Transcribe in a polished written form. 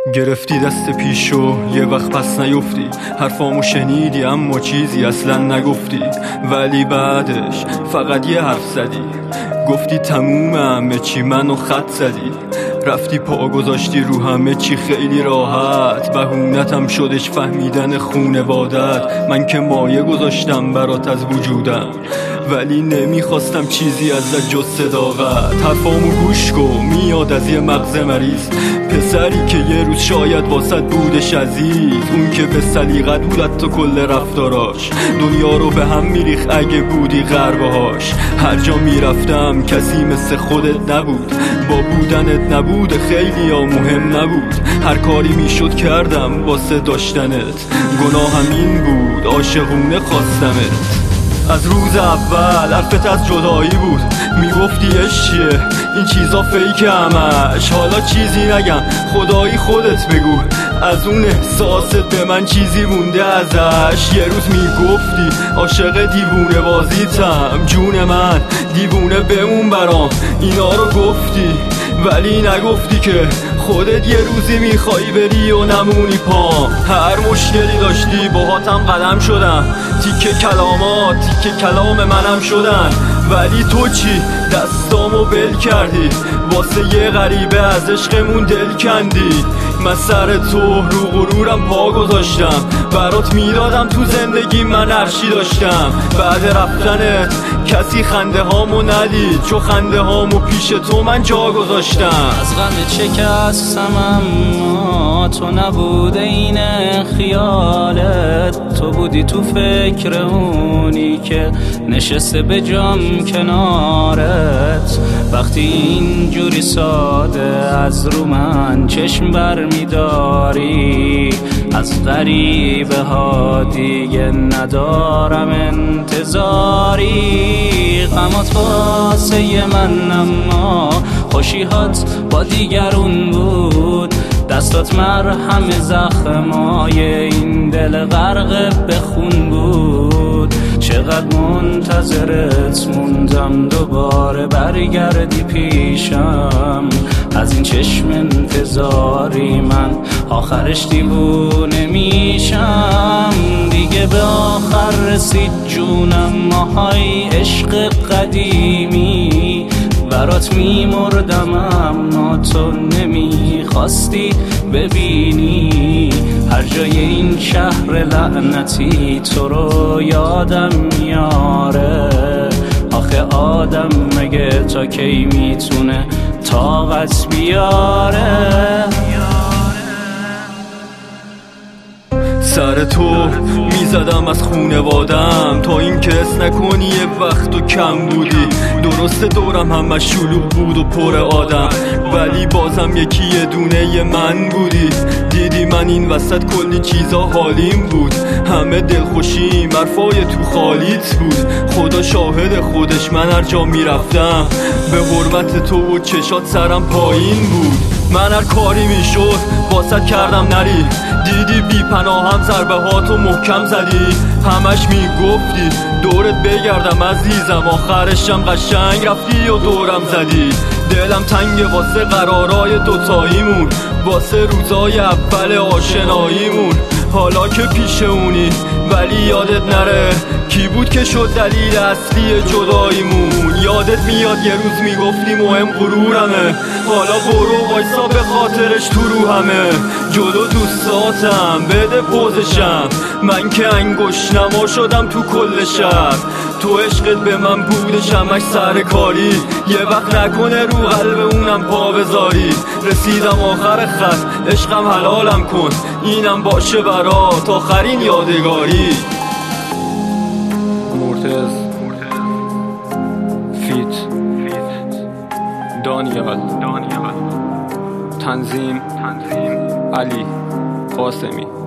گرفتی دست پیشو یه وقت پس نیفتی، حرفامو شنیدی اما چیزی اصلا نگفتی، ولی بعدش فقط یه حرف زدی، گفتی تمومه همه چی، منو خط زدی، رفتی پا گذاشتی رو همه چی خیلی راحت، بهونتم شدش فهمیدن خونوادت. من که مایه گذاشتم برات از وجودم، ولی نمیخواستم چیزی ازت جز صداقت. حرفامو گوش کن، میاد از یه مغز مریض، پسری که یه روز شاید واسط بودش عزیز، اون که به سلیقت بود حتی کل رفتاراش، دنیا رو به هم میریخ اگه بودی غربهاش. هر جا میرفتم کسی مثل خودت نبود، با بودنت نبود خیلی ها مهم نبود، هر کاری میشد کردم واسه داشتنت، گناهم این بود عاشقونه خواستمت. از روز اول حرفت از جدایی بود، میگفتی عشق چیه این چیزا فیک همش، حالا چیزی نگم خدایی خودت بگو، از اون احساست به من چیزی مونده ازش. یه روز میگفتی عاشق دیوونه بازیتم، جون من دیوونه بمون برام، اینا رو گفتی ولی نگفتی که خودت یه روزی میخوایی بری و نمونی پام. هر مشکلی داشتی باهاتم قدم شدم، تیکه کلامات تیکه کلام منم شدن، ولی تو چی دستامو بل کردی، واسه یه غریبه از عشقمون دل کندی. من سر تو رو غرورم پا گذاشتم، برات میدادم تو زندگی من هرچی داشتم، بعد رفتنت کسی خنده هامو ندید، چو خنده هامو پیش تو من جا گذاشتم. از غم شکستم اما تو نبوده این خیالت، تو بودی تو فکر اونی که نشسته به جام کنارت. وقتی اینجوری ساده از رو من چشم بر میداری، از غریبه ها دیگه ندارم انتظاری. غمات واسه من اما خوشیهات با دیگرون بود، دستات مرهم زخمای این دل غرق به خون بود. چقدر منتظرت موندم دوباره برگردی پیشم، از این چشم انتظاری من آخرش دیوونه میشم. دیگه به آخر رسید جونم، ماهای عشق قدیمی، برات میمردم اما تو نمیخواستی ببینی. هر جای این شهر لعنتی تو رو یادم میاره، آخه آدم مگه تا کی میتونه طاقت بیاره. سر تو میزدم از خونوادم تا این که اس نکنی یه وقت تو کم بودی، درست دورم همش شلوغ بود و پر آدم، ولی بازم یکی یه دونه من بودی. دیدی من این وسط کلی چیزا حالیم بود، همه دلخوشیم حرفای تو خالیت بود، خدا شاهد خودش من هر جا میرفتم به حرمت تو و چشات سرم پایین بود. من هر کاری میشد واسط کردم نری، دیدی بی پناهم ضربه هاتو محکم زدی، همش میگفتی دورت بگردم عزیزم، آخرشم قشنگ رفتی و دورم زدی. دلم تنگ واسه قرارای دوتاییمون، واسه روزای اول آشناییمون، حالا که پیش اونی ولی یادت نره کی بود که شد دلیل اصلی جداییمون. یادت میاد یه روز میگفتی مهم غرورمه، حالا برو وایسا به خاطرش تو رو همه، جلو دوستاتم بده پوزشم، من که انگشت‌نما شدم تو کل شهر. تو عشقت به من بودش همش سرکاری، یه وقت نکنه رو قلب اونم پا بذاری. رسیدم آخر خط عشقم حلالم کن، اینم باشه برات آخرین یادگاری. مرتض فیت دانیال تنظیم علی قاسمی.